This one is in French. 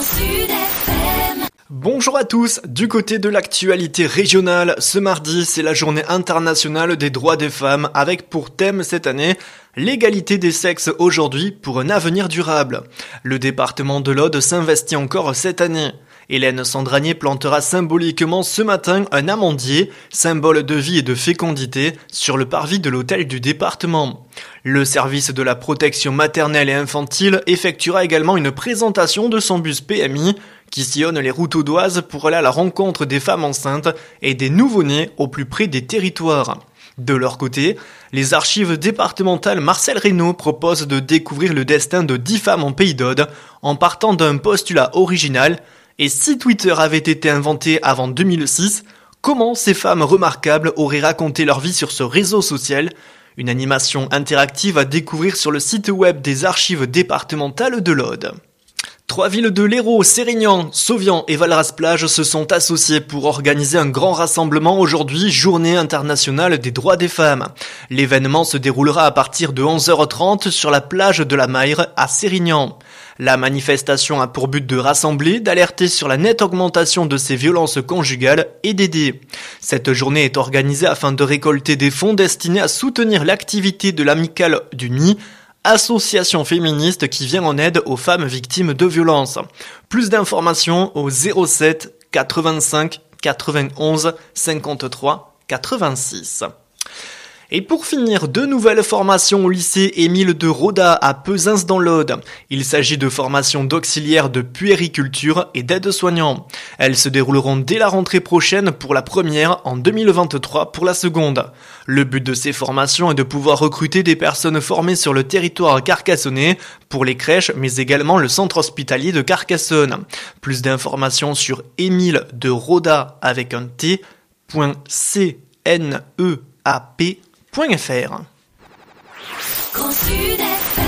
Sud FM. Bonjour à tous, du côté de l'actualité régionale, ce mardi c'est la journée internationale des droits des femmes avec pour thème cette année l'égalité des sexes aujourd'hui pour un avenir durable. Le département de l'Aude s'investit encore cette année. Hélène Sandranier plantera symboliquement ce matin un amandier, symbole de vie et de fécondité, sur le parvis de l'hôtel du département. Le service de la protection maternelle et infantile effectuera également une présentation de son bus PMI qui sillonne les routes audoises pour aller à la rencontre des femmes enceintes et des nouveau-nés au plus près des territoires. De leur côté, les archives départementales Marcel Reynaud proposent de découvrir le destin de 10 femmes en Pays d'Aude en partant d'un postulat original. Et si Twitter avait été inventé avant 2006, comment ces femmes remarquables auraient raconté leur vie sur ce réseau social ? Une animation interactive à découvrir sur le site web des archives départementales de l'Aude. 3 villes de l'Hérault, Sérignan, Sauvian et Valras-Plage se sont associées pour organiser un grand rassemblement aujourd'hui, Journée internationale des droits des femmes. L'événement se déroulera à partir de 11h30 sur la plage de la Maire à Sérignan. La manifestation a pour but de rassembler, d'alerter sur la nette augmentation de ces violences conjugales et d'aider. Cette journée est organisée afin de récolter des fonds destinés à soutenir l'activité de l'Amicale du Nid, association féministe qui vient en aide aux femmes victimes de violences. Plus d'informations au 07 85 91 53 86. Et pour finir, 2 nouvelles formations au lycée Émile de Roda à Pesins dans l'Aude. Il s'agit de formations d'auxiliaires de puériculture et d'aides-soignants. Elles se dérouleront dès la rentrée prochaine pour la première, en 2023 pour la seconde. Le but de ces formations est de pouvoir recruter des personnes formées sur le territoire carcassonnais pour les crèches, mais également le centre hospitalier de Carcassonne. Plus d'informations sur Émile de Roda avec un t.cneap.fr. Grand Sud FM.